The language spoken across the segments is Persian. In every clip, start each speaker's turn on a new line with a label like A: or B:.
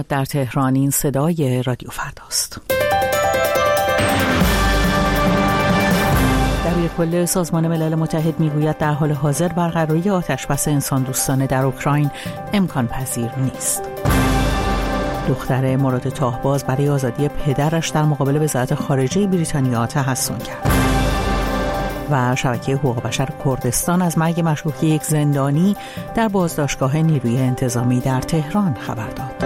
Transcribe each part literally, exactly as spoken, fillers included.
A: در تهران این صدای رادیو فرداست. دبیرکل سازمان ملل متحد میگوید در حال حاضر برقراری آتشبس انسان دوستانه در اوکراین امکان پذیر نیست. دختر مراد تاهباز برای آزادی پدرش در مقابل وزارت خارجه بریتانیا تحصن کرد. و شبکه حقوق بشر کردستان از مرگ مشکوک یک زندانی در بازداشتگاه نیروی انتظامی در تهران خبر داد.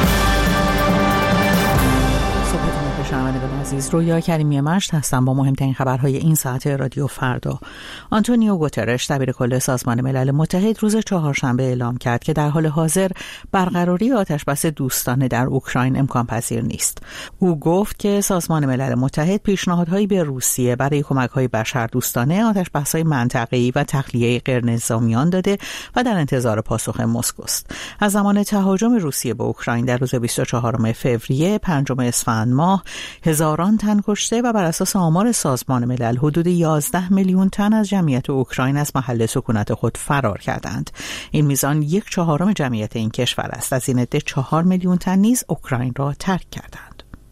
A: شنوندگان عزیز، رویا کریمی مشت هستم با مهمترین خبرهای این ساعت رادیو فردا. آنتونیو گوترش دبیرکل سازمان ملل متحد روز چهارشنبه اعلام کرد که در حال حاضر برقراری آتشبس دوستانه در اوکراین امکان پذیر نیست. او گفت که سازمان ملل متحد پیشنهادهایی به روسیه برای کمک‌های بشردوستانه، آتشبس‌های منطقه‌ای و تخلیه غیرنظامیان داده و در انتظار پاسخ مسکو است. از زمان تهاجم روسیه به اوکراین در روز بیست و چهارم فوریه، پنجم اسفند ماه، هزاران تن کشته و بر اساس آمار سازمان ملل حدود یازده میلیون تن از جمعیت اوکراین از محل سکونت خود فرار کردند. این میزان یک چهارم جمعیت این کشور است. از این عده چهار میلیون تن نیز اوکراین را ترک کردند.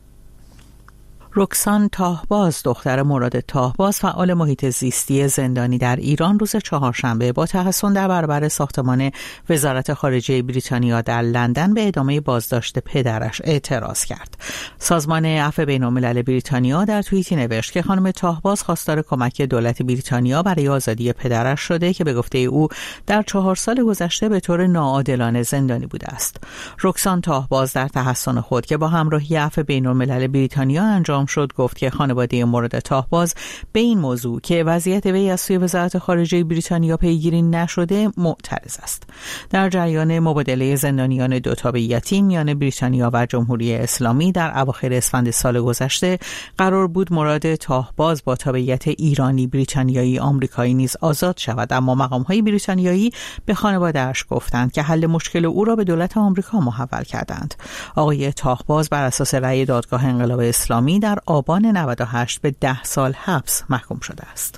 A: رکسان تاهباز، دختر مراد تاهباز، فعال محیط زیستی زندانی در ایران، روز چهارشنبه با تحصن در برابر ساختمان وزارت خارجه بریتانیا در لندن به ادامه بازداشت پدرش اعتراض کرد. سازمان عفو بین‌الملل بریتانیا در توییتی نوشت که خانم تاهباز خواستار کمک دولت بریتانیا برای آزادی پدرش شده که به گفته او در چهار سال گذشته به طور ناعادلانه زندانی بوده است. رکسان تاهباز در تحصن خود که با همراهی عفو بین‌الملل بریتانیا انجام شد گفت که خانواده مورد تاهباز به این موضوع که وضعیت وی از سوی وزارت خارجه بریتانیا پیگیری نشده معترض است. در جریان مبادله زندانیان دو تابعیتی میان بریتانیا و جمهوری اسلامی در اواخر اسفند سال گذشته قرار بود مراد تاهباز با تابعیت ایرانی، بریتانیایی، آمریکایی نیز آزاد شود، اما مقام‌های بریتانیایی به خانواده‌اش گفتند که حل مشکل او را به دولت آمریکا محول کردند. آقای تاهباز بر اساس رأی دادگاه انقلاب اسلامی در آبان نود و هشت به ده سال حبس محکوم شده است.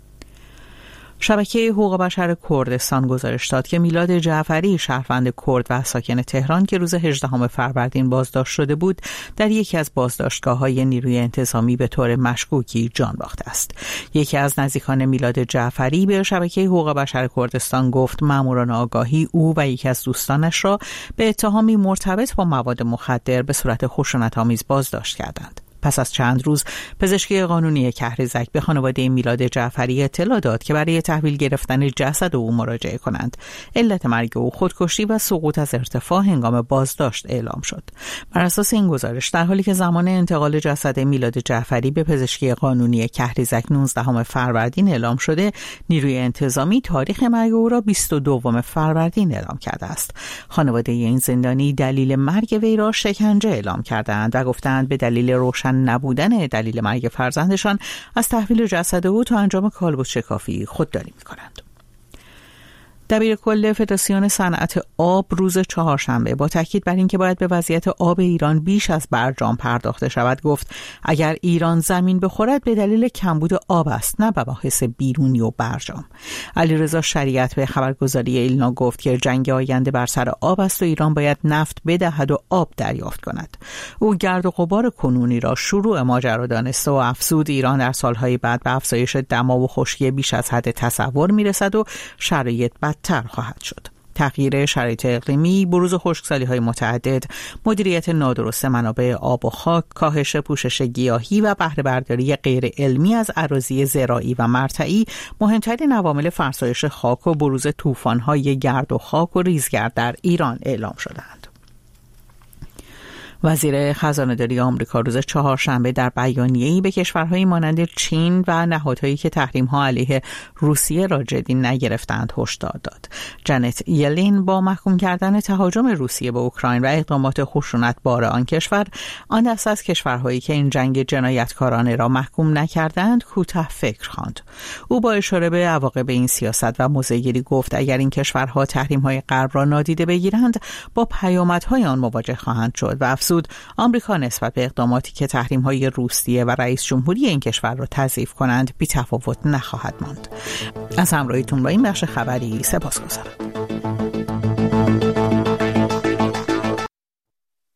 A: شبکه حقوق بشر کردستان گزارش داد که میلاد جعفری، شهروند کرد و ساکن تهران که روز هجدهم فروردین بازداشت شده بود، در یکی از بازداشتگاه‌های نیروی انتظامی به طور مشکوکی جان باخته است. یکی از نزدیکان میلاد جعفری به شبکه حقوق بشر کردستان گفت ماموران آگاهی او و یکی از دوستانش را به اتهامی مرتبط با مواد مخدر به صورت خشونت‌آمیز بازداشت کردند. پس از چند روز پزشکی قانونی کهریزک به خانواده میلاد جعفری اطلاع داد که برای تحویل گرفتن جسد او مراجعه کنند. علت مرگ او خودکشی و سقوط از ارتفاع هنگام بازداشت اعلام شد. بر اساس این گزارش در حالی که زمان انتقال جسد میلاد جعفری به پزشکی قانونی کهریزک نوزدهم فروردین اعلام شده، نیروی انتظامی تاریخ مرگ او را بیست و دوم فروردین اعلام کرده است. خانواده این زندانی دلیل مرگ وی را شکنجه اعلام کردند و گفتند به دلیل روشن نبودن دلیل مرگ فرزندشان از تحویل جسد او تا انجام کالبد شکافی خودداری می‌کنند. دبیرکل فدراسیون صنعت آب روز چهارشنبه با تاکید بر اینکه باید به وضعیت آب ایران بیش از برجام پرداخته شود گفت اگر ایران زمین بخورد به دلیل کمبود آب است، نه مباحث بیرونی و برجام. علیرضا شریعت به خبرگزاری ایلنا گفت که جنگ آینده بر سر آب است و ایران باید نفت بدهد و آب دریافت کند. او گرد و غبار کنونی را شروع ماجرا دانست و افزود ایران در سالهای بعد به افزایش دما و خشکی بیش از حد تصور میرسد و شرایط تر خواهد شد. تغییر شرایط اقلیمی، بروز خشکسالی‌های متعدد، مدیریت نادرست منابع آب و خاک، کاهش پوشش گیاهی و بهره برداری غیر علمی از اراضی زراعی و مرتعی مهمترین عوامل فرسایش خاک و بروز طوفان‌های گرد و خاک و ریزگرد در ایران اعلام شدند. وزیر خزانه‌داری آمریکا روز چهارشنبه در بیانیه‌ای به کشورهایی مانند چین و نهادهایی که تحریم‌ها علیه روسیه را جدی نگرفتند هشدار داد. جنت یلین با محکوم کردن تهاجم روسیه به اوکراین و اقدامات خشونت‌بار آن کشور، آن دست از کشورهایی که این جنگ جنایتکارانه را محکوم نکردند کوتاه فکر خواند. او با اشاره به عواقب این سیاست و موضع‌گیری گفت اگر این کشورها تحریم‌های غرب را نادیده بگیرند با پیامدهای آن مواجه خواهند شد و افزود آمریکا نسبت به اقداماتی که تحریم‌های روسیه و رئیس جمهوری این کشور را تضعیف کنند بی‌تفاوت نخواهد ماند. از همراهیتون با این بخش خبری سپاسگزارم.